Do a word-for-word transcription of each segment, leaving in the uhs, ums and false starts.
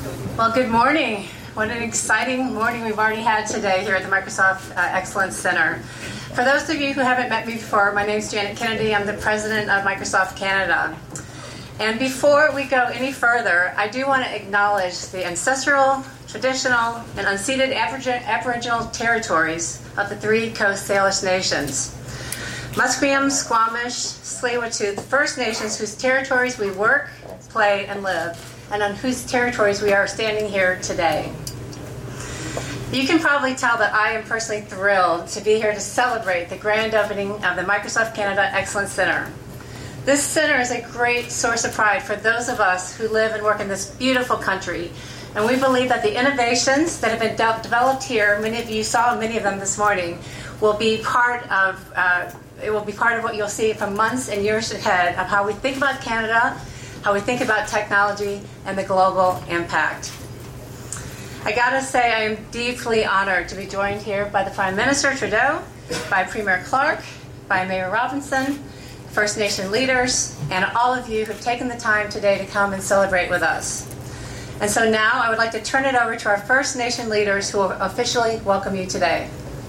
Well, good morning. What an exciting morning we've already had today here at the Microsoft uh, Excellence Center. For those of you who haven't met me before, my name is Janet Kennedy. I'm the president of Microsoft Canada. And before we go any further, I do want to acknowledge the ancestral, traditional, and unceded Aboriginal territories of the three Coast Salish nations. Musqueam, Squamish, Tsleil-Waututh, First Nations whose territories we work, play, and live, and on whose territories we are standing here today. You can probably tell that I am personally thrilled to be here to celebrate the grand opening of the Microsoft Canada Excellence Center. This center is a great source of pride for those of us who live and work in this beautiful country, and we believe that the innovations that have been de- developed here, many of you saw many of them this morning, will be part of uh, it will be part of what you'll see for months and years ahead of how we think about Canada, how we think about technology, and the global impact. I gotta say, I am deeply honored to be joined here by the Prime Minister Trudeau, by Premier Clark, by Mayor Robinson, First Nation leaders, and all of you who've taken the time today to come and celebrate with us. And so now I would like to turn it over to our First Nation leaders who will officially welcome you today.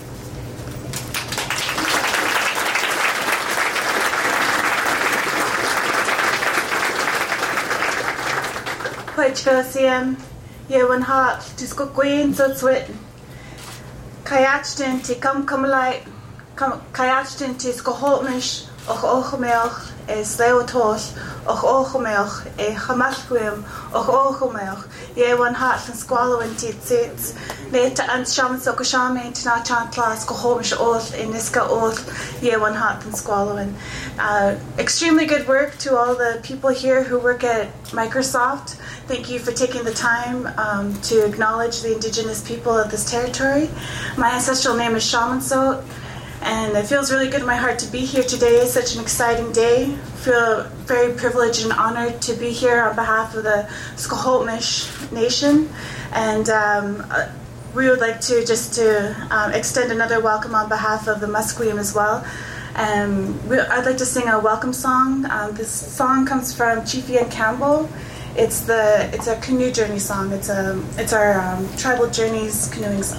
Pwetchvosium, Yewan Hart, Tisco Queen, Sotswit, Kayachtin, Tikum Kumlight, Kayachtin, Tisco Holtmish, Och Ochomelch, E Sleotos, Och Ochomelch, E Hamalquim, Och Ochomelch, Yewan Hart, and Squallow and Titsits, Neta and Shaman Sokoshame, Tinachan Class, Kohomish Oath, Iniska Oath, Yewan Hart, and Squallowin. Uh, extremely good work to all the people here who work at Microsoft. Thank you for taking the time um, to acknowledge the Indigenous people of this territory. My ancestral name is Shamansot, and it feels really good in my heart to be here today. It's such an exciting day. I feel very privileged and honored to be here on behalf of the Squamish Nation. And um, we would like to just to um, extend another welcome on behalf of the Musqueam as well. Um, we, I'd like to sing a welcome song. Um, this song comes from Chief Ian Campbell. It's the it's a canoe journey song. It's a it's our um, tribal journeys canoeing song.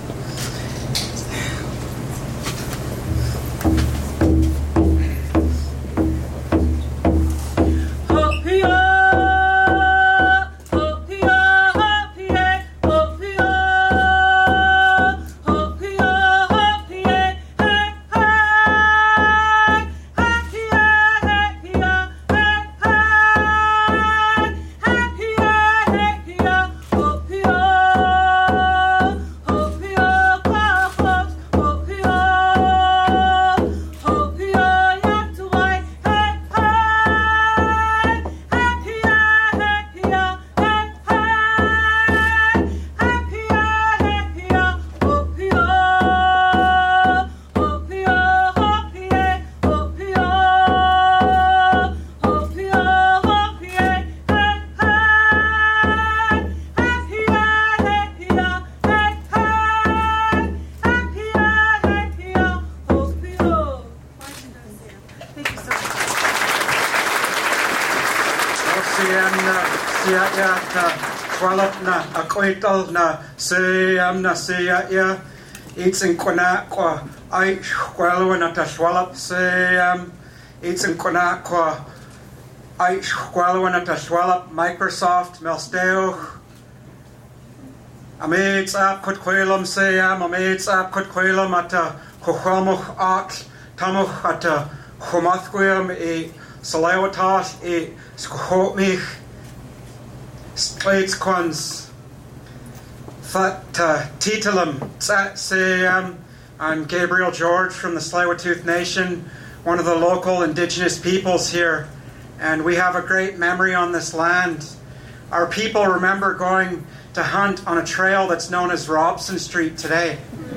Aquatal na Siam na Sia ya it's in Konaqua I Squallow at a Swallop Siam it's in Konaqua I Squallow at a Swallop Microsoft Melsteo Amates up Kutquilum Siam Amates up Kutquilum at a Hohamuch Art Tamuch at a Homathquim e Salawatas e Skopmich Straits Quans Fat Titalum Tsat Siam. I'm Gabriel George from the Tsleil-Waututh Nation, one of the local indigenous peoples here, and we have a great memory on this land. Our people remember going to hunt on a trail that's known as Robson Street today.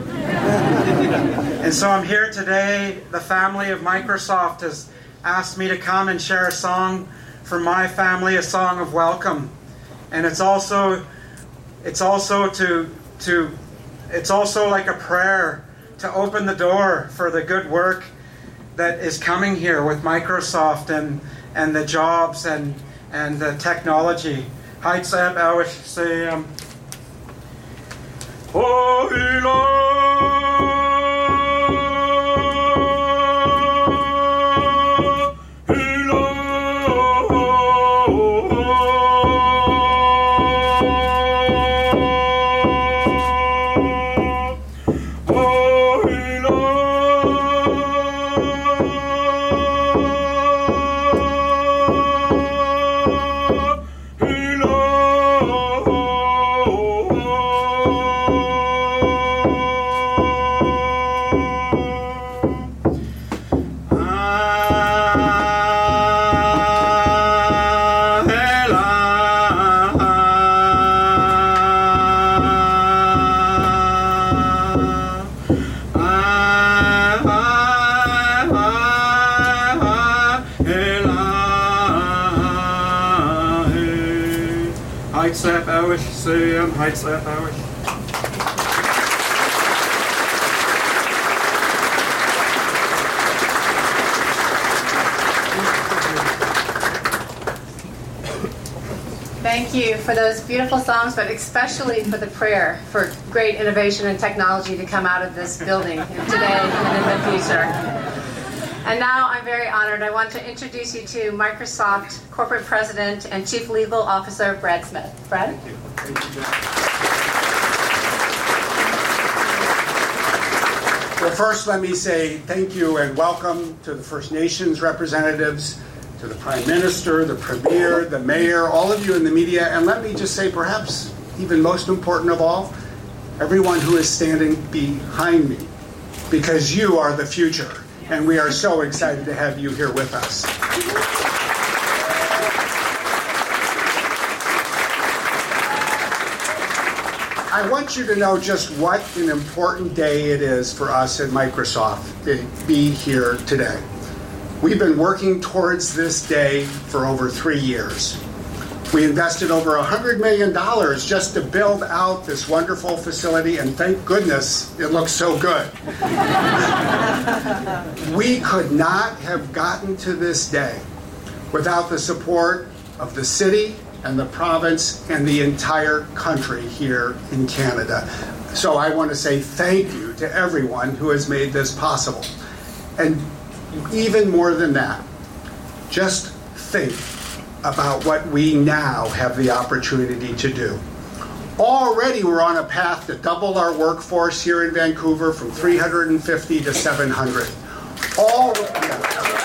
And so I'm here today. The family of Microsoft has asked me to come and share a song from my family, a song of welcome. And it's also it's also to to it's also like a prayer to open the door for the good work that is coming here with Microsoft and and the jobs and and the technology. Heitzab Awish Sam. Oh, Heitzab Awish Sam. Heitzab Awish. Thank you for those beautiful songs, but especially for the prayer for great innovation and technology to come out of this building today and in the future. And now I'm very honored. I want to introduce you to Microsoft Corporate President and Chief Legal Officer, Brad Smith. Brad? Thank you. Thank you, Well, first let me say thank you and welcome to the First Nations representatives, to the Prime Minister, the Premier, the Mayor, all of you in the media, and let me just say perhaps even most important of all, everyone who is standing behind me, because you are the future. And we are so excited to have you here with us. I want you to know just what an important day it is for us at Microsoft to be here today. We've been working towards this day for over three years. We invested over one hundred million dollars just to build out this wonderful facility, and thank goodness it looks so good. We could not have gotten to this day without the support of the city and the province and the entire country here in Canada. So I want to say thank you to everyone who has made this possible. And even more than that, just think about what we now have the opportunity to do. Already we're on a path to double our workforce here in Vancouver from three hundred fifty to seven hundred. All, yeah.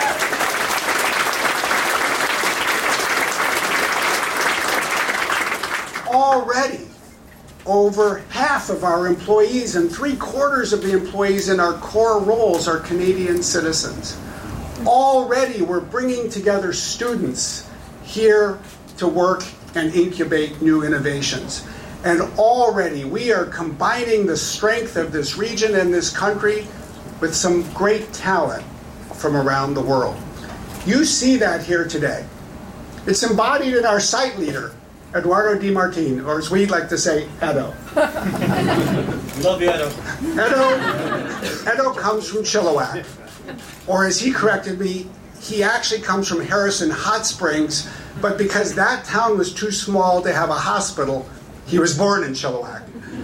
Already, over half of our employees and three quarters of the employees in our core roles are Canadian citizens. Already we're bringing together students here to work and incubate new innovations. And already we are combining the strength of this region and this country with some great talent from around the world. You see that here today. It's embodied in our site leader, Eduardo Di Martin, or as we like to say, Edo. Love you, Edo. Edo, Edo comes from Chilliwack. Or as he corrected me, he actually comes from Harrison Hot Springs, but because that town was too small to have a hospital, he was born in Chilliwack.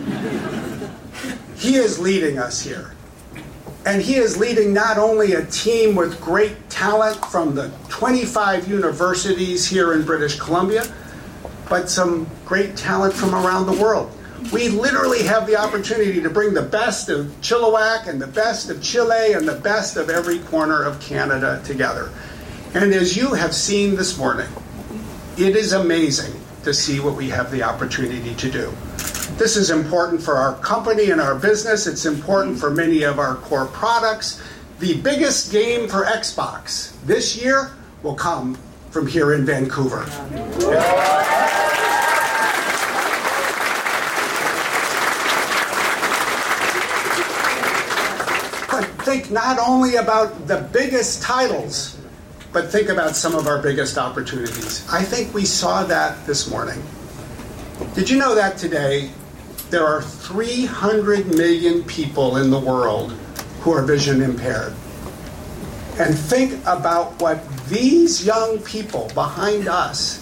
He is leading us here. And he is leading not only a team with great talent from the twenty-five universities here in British Columbia, but some great talent from around the world. We literally have the opportunity to bring the best of Chilliwack and the best of Chile and the best of every corner of Canada together. And as you have seen this morning, it is amazing to see what we have the opportunity to do. This is important for our company and our business. It's important for many of our core products. The biggest game for Xbox this year will come from here in Vancouver. But think not only about the biggest titles, but think about some of our biggest opportunities. I think we saw that this morning. Did you know that today there are three hundred million people in the world who are vision impaired? And think about what these young people behind us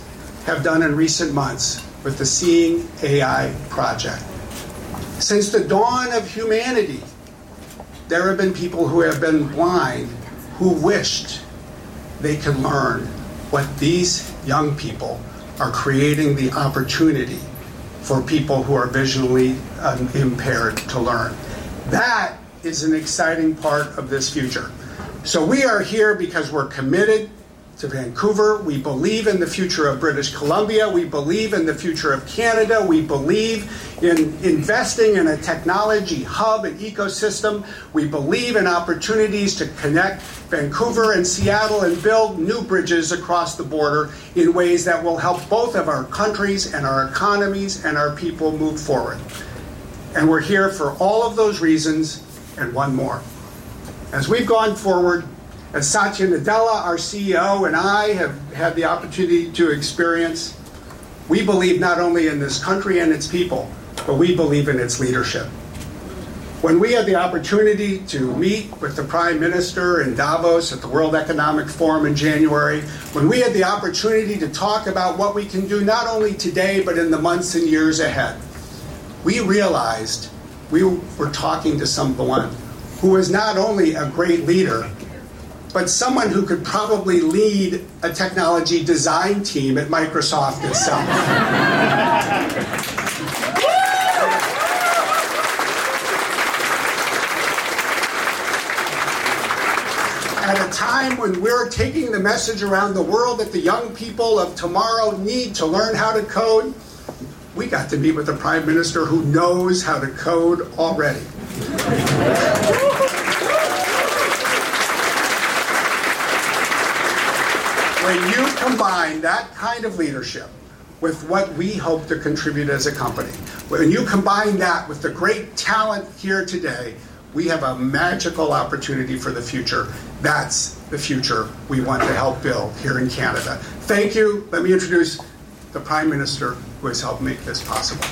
have done in recent months with the Seeing A I project. Since the dawn of humanity, there have been people who have been blind who wished they could learn what these young people are creating the opportunity for people who are visually um, impaired to learn. That is an exciting part of this future. So we are here because we're committed to Vancouver. We believe in the future of British Columbia. We believe in the future of Canada. We believe in investing in a technology hub and ecosystem. We believe in opportunities to connect Vancouver and Seattle and build new bridges across the border in ways that will help both of our countries and our economies and our people move forward. And we're here for all of those reasons and one more. As we've gone forward, as Satya Nadella, our C E O, and I have had the opportunity to experience, we believe not only in this country and its people, but we believe in its leadership. When we had the opportunity to meet with the Prime Minister in Davos at the World Economic Forum in January, when we had the opportunity to talk about what we can do not only today, but in the months and years ahead, we realized we were talking to someone who is not only a great leader, but someone who could probably lead a technology design team at Microsoft itself. At a time when we're taking the message around the world that the young people of tomorrow need to learn how to code, we got to meet with a Prime Minister who knows how to code already. When you combine that kind of leadership with what we hope to contribute as a company, when you combine that with the great talent here today, we have a magical opportunity for the future. That's the future we want to help build here in Canada. Thank you. Let me introduce the Prime Minister who has helped make this possible.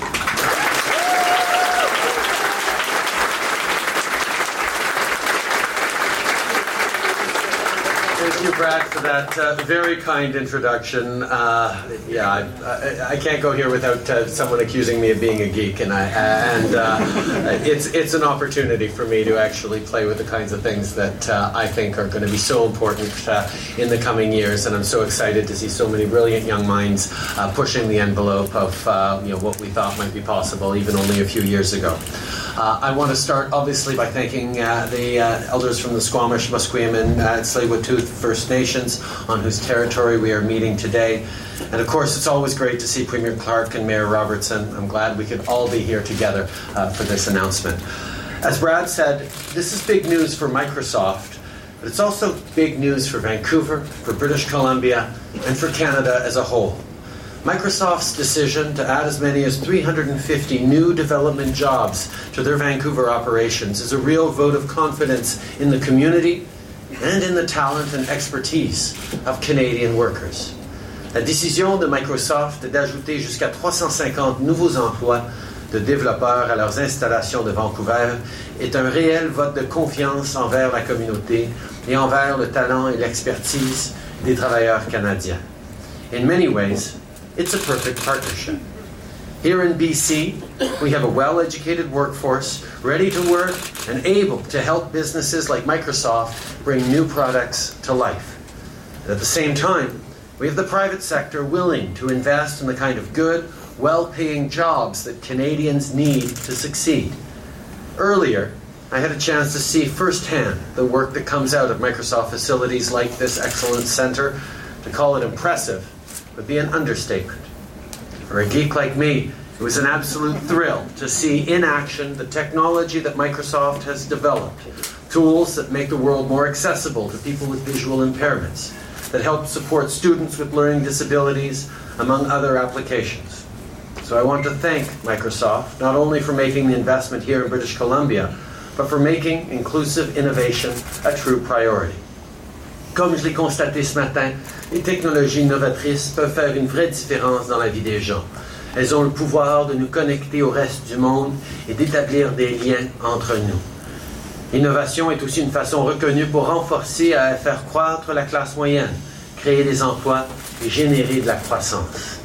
Thank you, Brad, for that uh, very kind introduction. Uh, yeah, I, I, I can't go here without uh, someone accusing me of being a geek, and I and uh, it's it's an opportunity for me to actually play with the kinds of things that uh, I think are going to be so important uh, in the coming years. And I'm so excited to see so many brilliant young minds uh, pushing the envelope of uh, you know what we thought might be possible even only a few years ago. Uh, I want to start, obviously, by thanking uh, the uh, elders from the Squamish, Musqueam, and uh, Tsleil-Waututh First Nations, on whose territory we are meeting today. And, of course, it's always great to see Premier Clark and Mayor Robertson. I'm glad we could all be here together uh, for this announcement. As Brad said, this is big news for Microsoft, but it's also big news for Vancouver, for British Columbia, and for Canada as a whole. Microsoft's decision to add as many as three hundred fifty new development jobs to their Vancouver operations is a real vote of confidence in the community and in the talent and expertise of Canadian workers. La décision de Microsoft d'ajouter jusqu'à trois cent cinquante nouveaux emplois de développeurs à leurs installations de Vancouver est un réel vote de confiance envers la communauté et envers le talent et l'expertise des travailleurs canadiens. In many ways, it's a perfect partnership. Here in B C, we have a well-educated workforce ready to work and able to help businesses like Microsoft bring new products to life. And at the same time, we have the private sector willing to invest in the kind of good, well-paying jobs that Canadians need to succeed. Earlier, I had a chance to see firsthand the work that comes out of Microsoft facilities like this Excellence Centre. To call it impressive would be an understatement. For a geek like me, it was an absolute thrill to see in action the technology that Microsoft has developed, tools that make the world more accessible to people with visual impairments, that help support students with learning disabilities, among other applications. So I want to thank Microsoft, not only for making the investment here in British Columbia, but for making inclusive innovation a true priority. Comme je l'ai constaté ce matin, les technologies novatrices peuvent faire une vraie différence dans la vie des gens. Elles ont le pouvoir de nous connecter au reste du monde et d'établir des liens entre nous. L'innovation est aussi une façon reconnue pour renforcer et faire croître la classe moyenne, créer des emplois et générer de la croissance.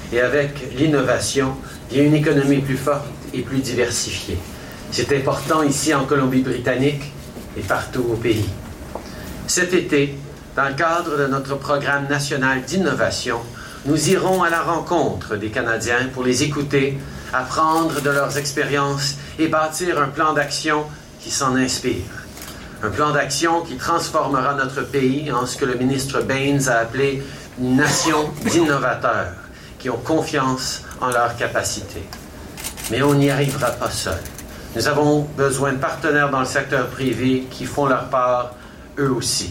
Et avec l'innovation vient une économie plus forte et plus diversifiée. C'est important ici en Colombie-Britannique et partout au pays. Cet été, dans le cadre de notre programme national d'innovation, nous irons à la rencontre des Canadiens pour les écouter, apprendre de leurs expériences et bâtir un plan d'action qui s'en inspire. Un plan d'action qui transformera notre pays en ce que le ministre Baines a appelé une nation d'innovateurs qui ont confiance en leurs capacités. Mais on n'y arrivera pas seul. Nous avons besoin de partenaires dans le secteur privé qui font leur part eux aussi.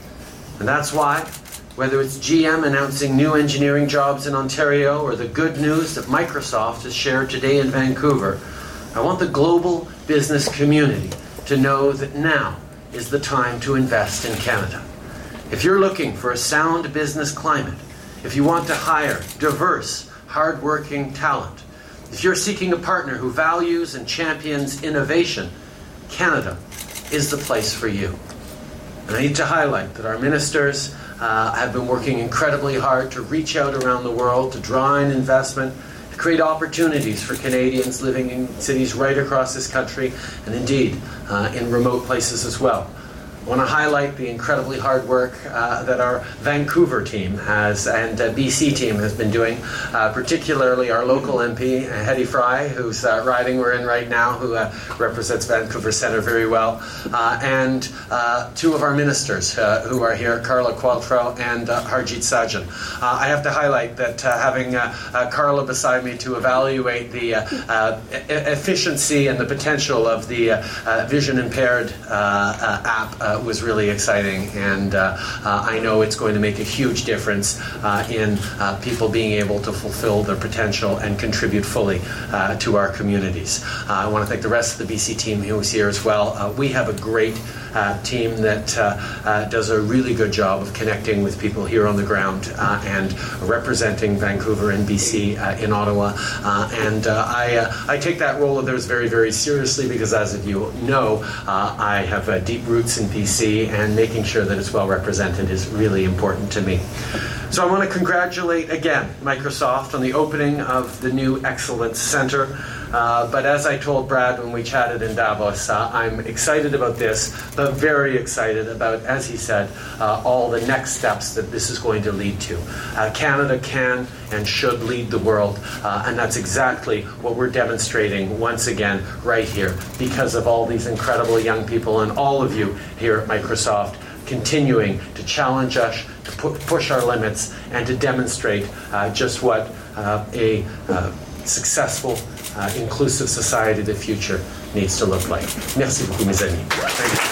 And that's why, whether it's G M announcing new engineering jobs in Ontario or the good news that Microsoft has shared today in Vancouver, I want the global business community to know that now is the time to invest in Canada. If you're looking for a sound business climate, if you want to hire diverse, hard-working talent, if you're seeking a partner who values and champions innovation, Canada is the place for you. And I need to highlight that our ministers uh, have been working incredibly hard to reach out around the world, to draw in investment, to create opportunities for Canadians living in cities right across this country, and indeed uh, in remote places as well. I want to highlight the incredibly hard work uh, that our Vancouver team has and uh, B C team has been doing, uh, particularly our local M P, uh, Hedy Fry, whose uh, riding we're in right now, who uh, represents Vancouver Centre very well, uh, and uh, two of our ministers uh, who are here, Carla Qualtrough and uh, Harjit Sajjan. Uh, I have to highlight that uh, having uh, uh, Carla beside me to evaluate the uh, uh, e- efficiency and the potential of the uh, uh, vision-impaired uh, uh, app uh, was really exciting, and uh, uh, I know it's going to make a huge difference uh, in uh, people being able to fulfill their potential and contribute fully uh, to our communities. Uh, I want to thank the rest of the B C team who is here as well. Uh, we have a great uh, team that uh, uh, does a really good job of connecting with people here on the ground uh, and representing Vancouver and B C uh, in Ottawa. Uh, and uh, I, uh, I take that role of theirs very, very seriously because, as of you know, uh, I have uh, deep roots in B C, and making sure that it's well represented is really important to me. So I want to congratulate again Microsoft on the opening of the new Excellence Center. Uh, but as I told Brad when we chatted in Davos, uh, I'm excited about this, but very excited about, as he said, uh, all the next steps that this is going to lead to. Uh, Canada can and should lead the world, uh, and that's exactly what we're demonstrating once again right here because of all these incredible young people and all of you here at Microsoft continuing to challenge us, to pu- push our limits, and to demonstrate uh, just what uh, a uh, successful, uh, inclusive society of the future needs to look like. Merci beaucoup, mes amis. Thank you.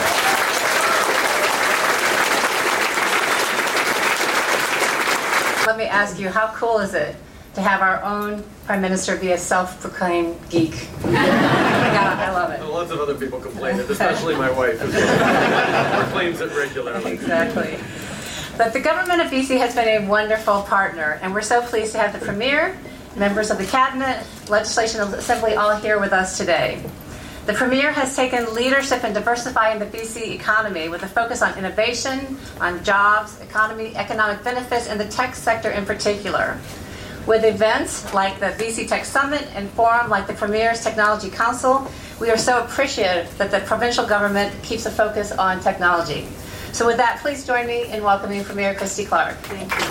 Let me ask you, how cool is it to have our own Prime Minister be a self-proclaimed geek? Yeah, I love it. Lots of other people complain, especially my wife, who proclaims it regularly. Exactly. But the government of B C has been a wonderful partner, and we're so pleased to have the Premier, members of the Cabinet, Legislation Assembly all here with us today. The Premier has taken leadership in diversifying the B C economy with a focus on innovation, on jobs, economy, economic benefits, and the tech sector in particular. With events like the B C Tech Summit and forum like the Premier's Technology Council, we are so appreciative that the provincial government keeps a focus on technology. So with that, please join me in welcoming Premier Christy Clark. Thank you.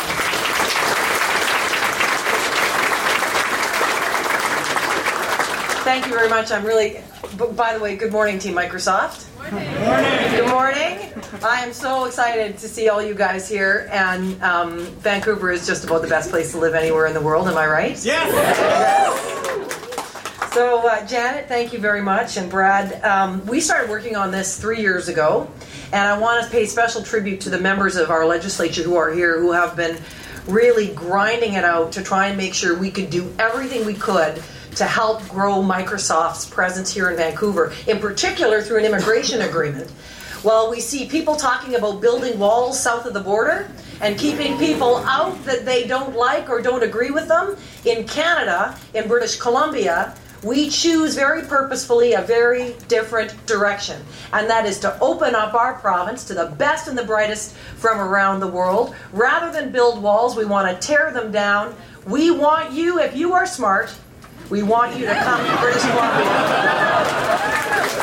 Thank you very much. I'm really, by the way, good morning, Team Microsoft. Good morning. Good morning. I am so excited to see all you guys here, and um, Vancouver is just about the best place to live anywhere in the world, am I right? Yes! So, uh, Janet, thank you very much, and Brad. Um, we started working on this three years ago, and I want to pay special tribute to the members of our legislature who are here, who have been really grinding it out to try and make sure we could do everything we could to help grow Microsoft's presence here in Vancouver, in particular through an immigration agreement. Well, we see people talking about building walls south of the border and keeping people out that they don't like or don't agree with them. In Canada, in British Columbia, we choose very purposefully a very different direction, and that is to open up our province to the best and the brightest from around the world. Rather than build walls, we want to tear them down. We want you, if you are smart, we want you to come to British Columbia.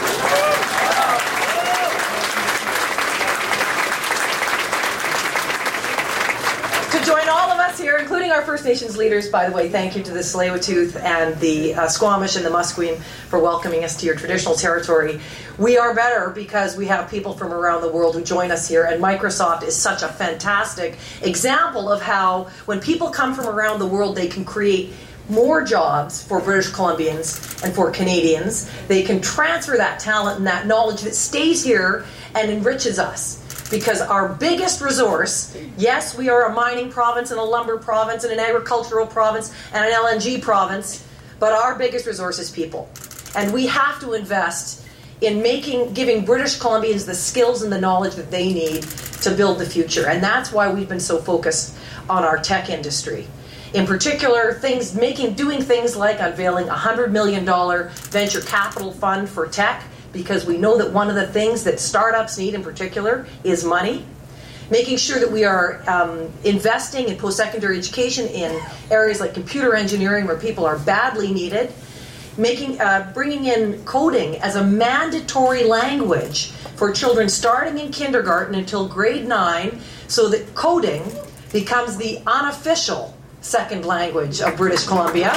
To join all of us here, including our First Nations leaders, by the way, thank you to the Tsleil-Waututh and the uh, Squamish and the Musqueam for welcoming us to your traditional territory. We are better because we have people from around the world who join us here, and Microsoft is such a fantastic example of how when people come from around the world, they can create more jobs for British Columbians and for Canadians. They can transfer that talent and that knowledge that stays here and enriches us. Because our biggest resource, yes, we are a mining province and a lumber province and an agricultural province and an L N G province, but our biggest resource is people. And we have to invest in making, giving British Columbians the skills and the knowledge that they need to build the future. And that's why we've been so focused on our tech industry. In particular, things, making, doing things like unveiling a one hundred million dollars venture capital fund for tech, because we know that one of the things that startups need in particular is money. Making sure that we are um, investing in post-secondary education in areas like computer engineering where people are badly needed. Making, uh, bringing in coding as a mandatory language for children starting in kindergarten until grade nine, so that coding becomes the unofficial second language of British Columbia.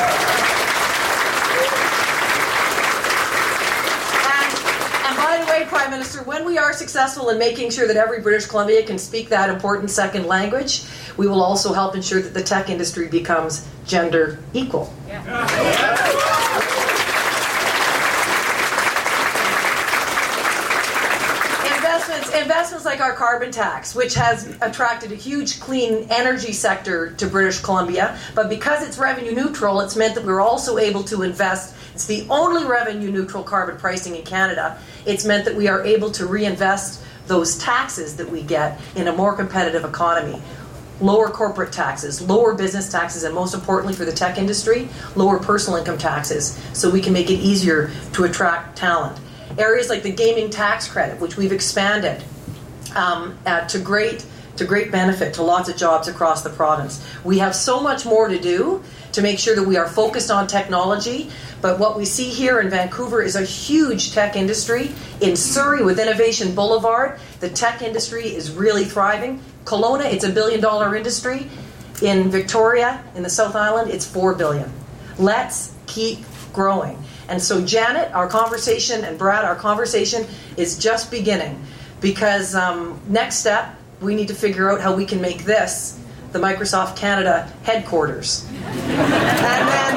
Prime Minister, when we are successful in making sure that every British Columbia can speak that important second language, we will also help ensure that the tech industry becomes gender equal. Yeah. Investments, investments like our carbon tax, which has attracted a huge clean energy sector to British Columbia, but because it's revenue neutral, it's meant that we're also able to invest. It's the only revenue neutral carbon pricing in Canada. It's meant that we are able to reinvest those taxes that we get in a more competitive economy. Lower corporate taxes, lower business taxes, and most importantly for the tech industry, lower personal income taxes, so we can make it easier to attract talent. Areas like the gaming tax credit, which we've expanded um, uh, to great to great benefit to lots of jobs across the province. We have so much more to do to make sure that we are focused on technology. But what we see here in Vancouver is a huge tech industry. In Surrey, with Innovation Boulevard, the tech industry is really thriving. Kelowna, it's a billion dollar industry. In Victoria, in the South Island, it's four billion. Let's keep growing. And so Janet, our conversation, and Brad, our conversation is just beginning. Because um, next step, we need to figure out how we can make this the Microsoft Canada headquarters. And then,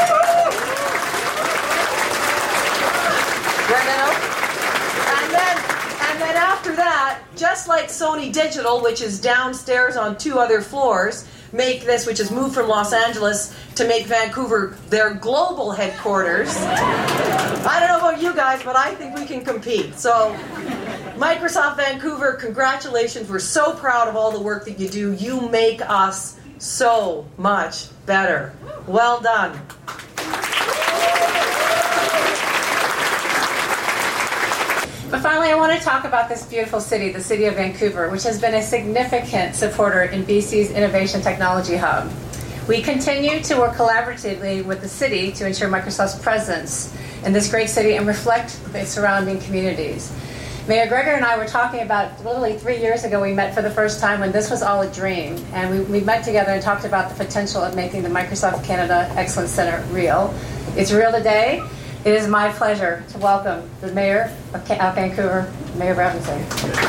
and then, and then after that, just like Sony Digital, which is downstairs on two other floors, make this, which has moved from Los Angeles to make Vancouver their global headquarters. I don't know about you guys, but I think we can compete. So, Microsoft Vancouver, congratulations. We're so proud of all the work that you do. You make us so much better. Well done. But finally, I want to talk about this beautiful city, the city of Vancouver, which has been a significant supporter in B C's Innovation Technology Hub. We continue to work collaboratively with the city to ensure Microsoft's presence in this great city and reflect the surrounding communities. Mayor Gregor and I were talking about, literally three years ago, we met for the first time when this was all a dream. And we, we met together and talked about the potential of making the Microsoft Canada Excellence Center real. It's real today. It is my pleasure to welcome the Mayor of Vancouver, Mayor Robinson.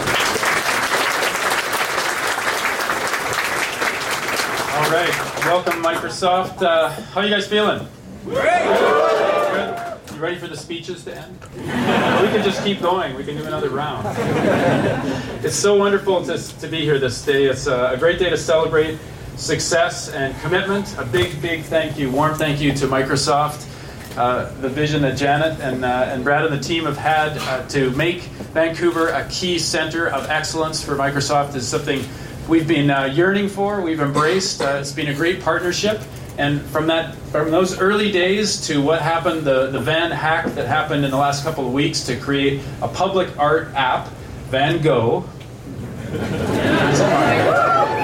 All right, welcome Microsoft. Uh, how are you guys feeling? Great. Good. You ready for the speeches to end? We can just keep going. We can do another round. It's so wonderful to, to be here this day. It's a, a great day to celebrate success and commitment. A big, big thank you, warm thank you to Microsoft. Uh, the vision that Janet and, uh, and Brad and the team have had uh, to make Vancouver a key center of excellence for Microsoft is something we've been uh, yearning for, we've embraced. Uh, it's been a great partnership. And from that, from those early days to what happened, the, the Van hack that happened in the last couple of weeks to create a public art app, Van Go.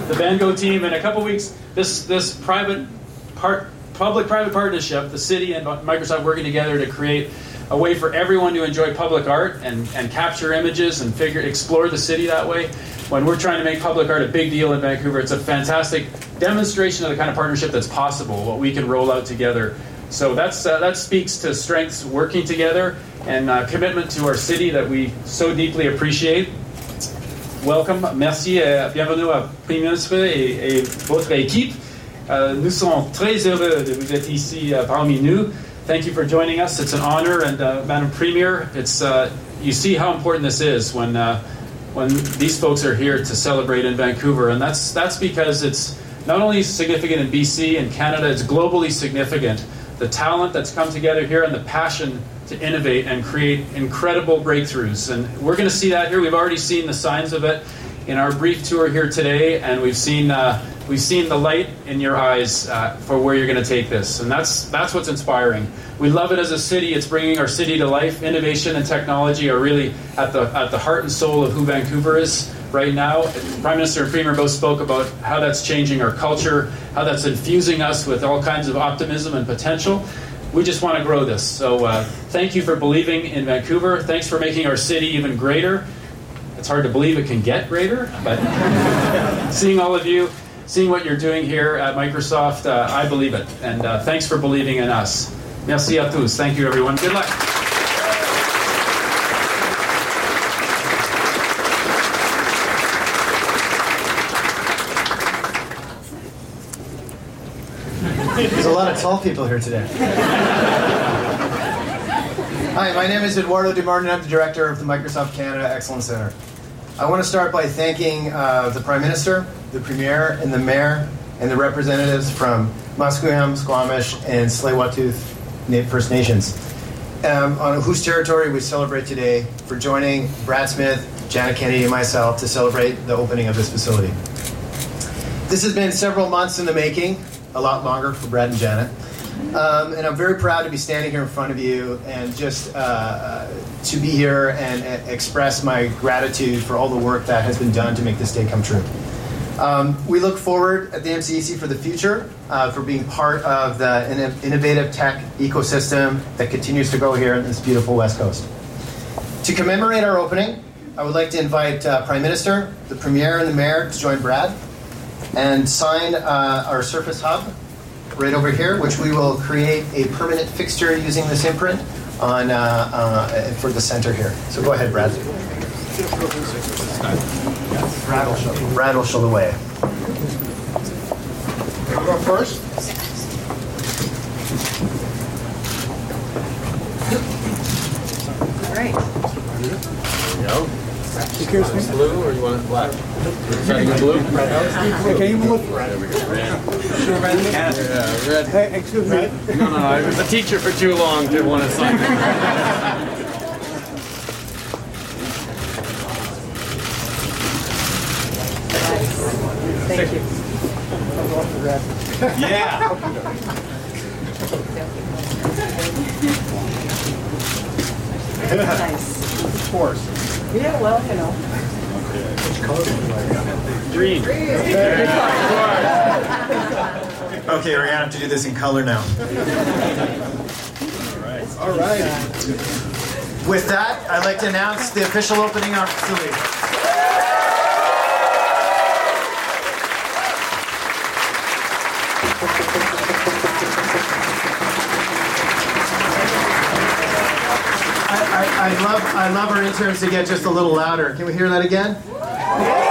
the Bango team. In a couple weeks, this this private part, public-private partnership, the city and Microsoft working together to create a way for everyone to enjoy public art and, and capture images and figure explore the city that way. When we're trying to make public art a big deal in Vancouver, it's a fantastic demonstration of the kind of partnership that's possible, what we can roll out together. So that's uh, that speaks to strengths working together and uh, commitment to our city that we so deeply appreciate. Welcome, merci, euh, bienvenue à Premier ministre et, et votre équipe. Uh, nous sommes très heureux de vous être ici uh, parmi nous. Thank you for joining us. It's an honor, and uh, Madam Premier, it's uh, you see how important this is when uh, when these folks are here to celebrate in Vancouver, and that's that's because it's not only significant in B C and Canada, it's globally significant. The talent that's come together here and the passion to innovate and create incredible breakthroughs. And we're going to see that here. We've already seen the signs of it in our brief tour here today, and we've seen uh, we've seen the light in your eyes uh, for where you're going to take this. And that's that's what's inspiring. We love it as a city. It's bringing our city to life. Innovation and technology are really at the at the heart and soul of who Vancouver is right now. Prime Minister and Premier both spoke about how that's changing our culture, how that's infusing us with all kinds of optimism and potential. We just want to grow this. So uh, thank you for believing in Vancouver. Thanks for making our city even greater. It's hard to believe it can get greater, but seeing all of you, seeing what you're doing here at Microsoft, uh, I believe it. And uh, thanks for believing in us. Merci à tous. Thank you, everyone. Good luck. There's a lot of tall people here today. Hi, my name is Eduardo DeMartin. I'm the director of the Microsoft Canada Excellence Centre. I want to start by thanking uh, the Prime Minister, the Premier, and the Mayor, and the representatives from Musqueam, Squamish, and Tsleil-Waututh First Nations, um, on whose territory we celebrate today, for joining Brad Smith, Janet Kennedy, and myself to celebrate the opening of this facility. This has been several months in the making, a lot longer for Brad and Janet. Um, and I'm very proud to be standing here in front of you and just uh, to be here and uh, express my gratitude for all the work that has been done to make this day come true. Um, we look forward at the M C E C for the future, uh, for being part of the in- innovative tech ecosystem that continues to grow here in this beautiful West Coast. To commemorate our opening, I would like to invite uh, Prime Minister, the Premier, and the Mayor to join Brad and sign uh, our Surface Hub right over here, which we will create a permanent fixture using this imprint on uh, uh, for the center here. So go ahead, Brad. Brad will show, Brad will show the way. I'll go first. All right. No. Blue, or you want it black? Starting with blue? Okay, you look red. There we go. Red. Yeah, red. Hey, excuse me. No, no, I was a teacher for too long to want to sign it. Thank you. Yeah. Nice. Of course. Yeah, well, you know. Which color would you like? Green. Okay, we're gonna have to do this in color now. All right. With that, I'd like to announce the official opening of our facility. I, I, I love I love our interns to get just a little louder. Can we hear that again?